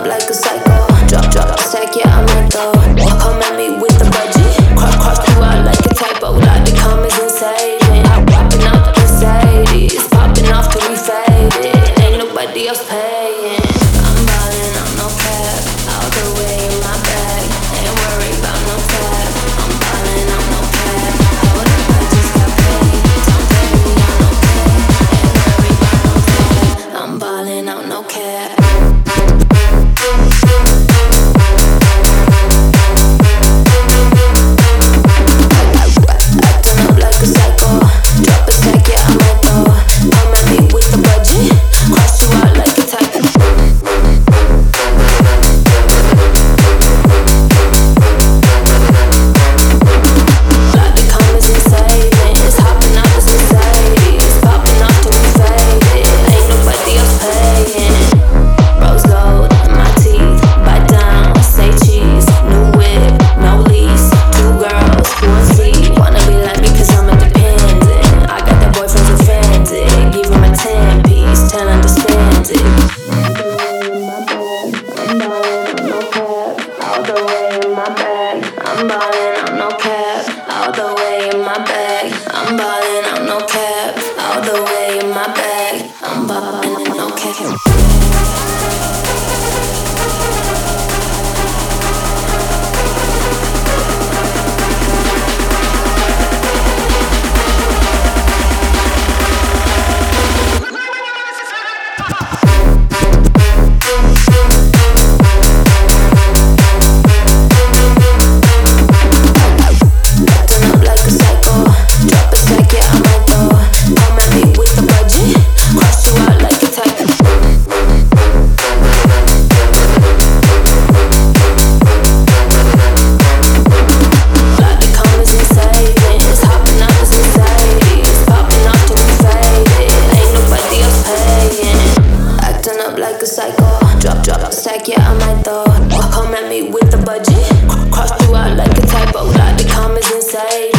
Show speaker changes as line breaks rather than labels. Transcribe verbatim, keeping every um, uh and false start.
like a psycho. Drop, drop, stack, yeah, I might go. Come at me with the budget. Cross, cross you out like a typo. Like the comments insane. I'm popping out the Mercedes. Popping off till we faded. Ain't nobody else paying. I'm ballin', I'm no cap. All the way in my bag. Ain't worried about no tab. I'm ballin', I'm no cap. Hold up, I just got paid. Don't pay me, I'm no cap. Ain't worried about no tab. I'm ballin', I'm no cap. I'm ballin', I'm no cap. All the way in my bag. I'm ballin', I'm no cap. All the way in my bag. I'm ballin', I'm no cap. Like a psycho, drop, drop, stack, yeah, I might though. Come at me with the budget, cross you out like a typo. Like the comments insane.